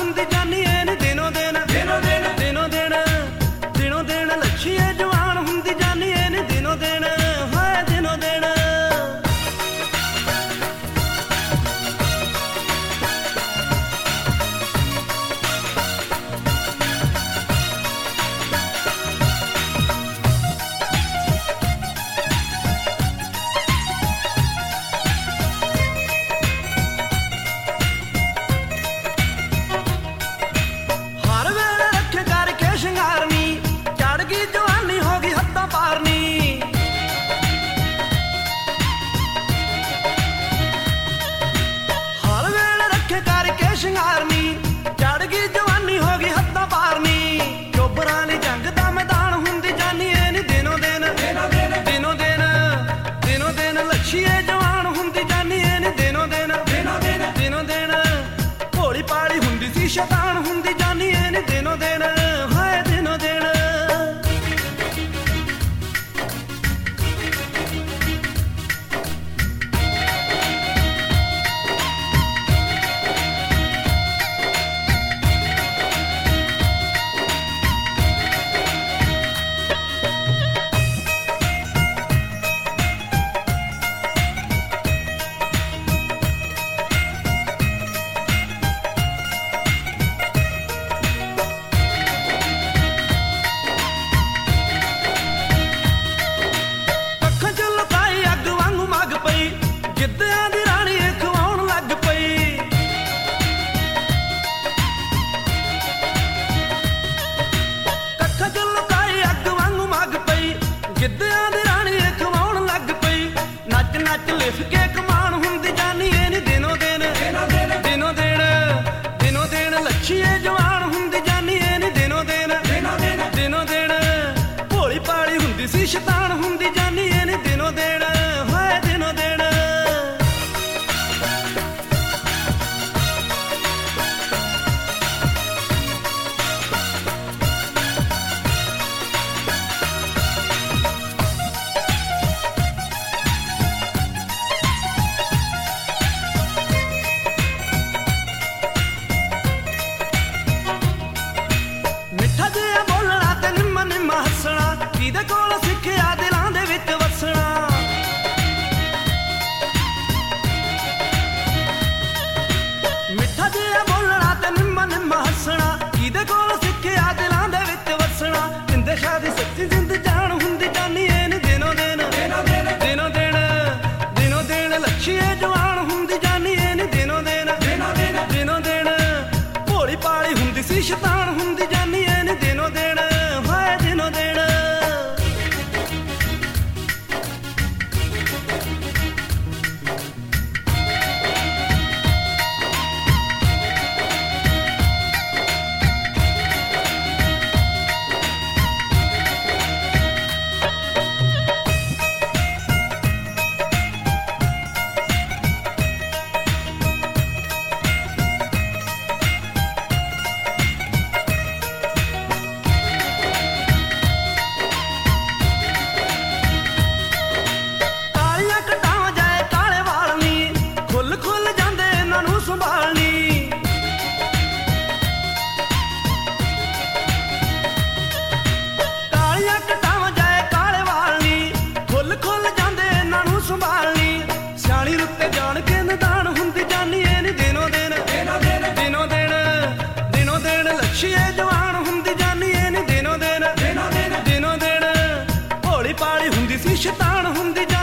ਹੁੰਦੀ ਜਾਨੀ ਏ ਨੀ ਦਿਨੋ ਦਿਨ ਦਿਨੋ ਦਿਨ ਦਿਨੋ ਦਿਨ ਦਿਨੋ ਦਿਨ ਲੱਛੀਏ ਜਵਾਨ ਹੁੰਦੀ ਜਾਨੀ ਏ ਨੀ ਦਿਨੋ ਦਿਨ ਹਾਏ ਦਿਨੋ ਦਿਨ। ਸ਼ਿੰਗਾਰਨੀ ਚੜ ਗਈ ਜਵਾਨੀ ਹੋ ਗਈ ਹੱਥਾਂ ਪਾਰਨੀ ਚੋਬਰਾਂ ਲਈ ਜੰਗ ਦਾ ਮੈਦਾਨ ਹੁੰਦੀ ਜਾਨੀ ਏ ਨੀ ਦਿਨੋ ਦਿਨ ਦਿਨੋ ਦਿਨ ਦਿਨੋ ਦਿਨ ਦਿਨੋ ਦਿਨ ਲੱਛੀਏ ਜਵਾਨ ਹੁੰਦੀ ਜਾਨੀ ਏ ਨੀ ਦਿਨੋ ਦਿਨ ਦਿਨੋ ਦਿਨ ਦਿਨੋ ਦਿਨ ਭੋਲੀ ਪਾਲੀ ਹੁੰਦੀ ਸੀ ਸ਼ੈਤਾਨ ਹੁੰਦੀ ਜਾਨੀ ਏ ਨੀ ਦਿਨੋ ਦਿਨ ਹਾਏ ਦਿਨੋ ਦਿਨ। ਗਿੱਧਿਆਂ ਦੀ ਰਾਣੀ ਖਵਾਉਣ ਲੱਗ ਪਈ ਨੱਚ ਨੱਚ ਲਿਫ ਕੇ ਕਮਾਨ ਹੁੰਦੀ ਜਾਨੀ ਏ ਨੀ ਦਿਨੋ ਦਿਨ ਦਿਨੋ ਦਿਨ ਦਿਨੋ ਦਿਨ ਦਿਨੋ ਦਿਨ ਲੱਛੀਏ ਜਵਾਨ ਹੁੰਦੀ ਜਾਨੀ ਏ ਨੀ ਦਿਨੋ ਦਿਨ ਦਿਨੋ ਦਿਨ ਦਿਨੋ ਦਿਨ ਭੋਲੀ ਪਾਲੀ ਹੁੰਦੀ ਸੀ ਸ਼ੈਤਾਨ ਹੁੰਦੀ ਜਾਨੀ ਏ ਨੀ ਦਿਨੋ ਦਿਨ ਹਾਏ ਦਿਨੋ ਦਿਨ। ਮਿੱਠਾ ਜਿਹਾ ਬੋਲਣਾ ਤੇ ਨਿੰਮਾ ਨਿੰਮਾ ਹੱਸਣਾ ਕਿਹਦੇ ਕੋਲ ਸਿੱਖਿਆ ਦਿਲਾਂ ਦੇ ਵਿੱਚ ਵਸਣਾ। ਮਿੱਠਾ ਜਿਹਾ ਬੋਲਣਾ ਤੇ ਨਿੰਮਾ ਨਿੰਮਾ ਹੱਸਣਾ ਕਿਹਦੇ ਕੋਲ ਸਿੱਖਿਆ ਦਿਲਾਂ ਦੇ ਵਿੱਚ ਵਸਣਾ। ਜਿੰਦੇ ਸ਼ਾਦੀ ਸੱਚੀ ਜਿੰਦ ਜਾਨ ਹੁੰਦੀ ਜਾਨੀ ਏ ਨੀ ਦਿਨੋ ਦਿਨ ਦਿਨੋ ਦਿਨ ਦਿਨੋ ਦਿਨ ਦਿਨੋ ਦਿਨ ਲੱਛੀਏ ਜਵਾਨ ਹੁੰਦੀ ਜਾਨੀ ਏ ਨੀ ਦਿਨੋ ਦਿਨ ਦਿਨੋ ਦਿਨ ਦਿਨੋ ਦਿਨ ਭੋਲੀ ਪਾਲੀ ਹੁੰਦੀ ਸੀ ਸ਼ੈਤਾਨ ਹੁੰਦੀ ਜਾਨੀ ਏ ਨੀ ਦਿਨੋ ਦਿਨ ਹਾਏ ਦਿਨੋ ਦਿਨ। ਸਿਆਣੀ ਰੁੱਤੇ ਜਾਣ ਕੇ ਨਿਦਾਨ ਹੁੰਦੀ ਜਾਨੀ ਏ ਨੀ ਦਿਨੋ ਦਿਨ ਦਿਨੋ ਦਿਨ ਦਿਨੋ ਦਿਨ ਦਿਨੋ ਦਿਨ ਲੱਛੀਏ ਜਵਾਨ ਹੁੰਦੀ ਜਾਨੀ ਏ ਨੀ ਦਿਨੋ ਦਿਨ ਦਿਨੋ ਦਿਨ ਦਿਨੋ ਦਿਨ ਭੋਲੀ ਪਾਲੀ ਹੁੰਦੀ ਸੀ ਸ਼ੈਤਾਨ ਹੁੰਦੀ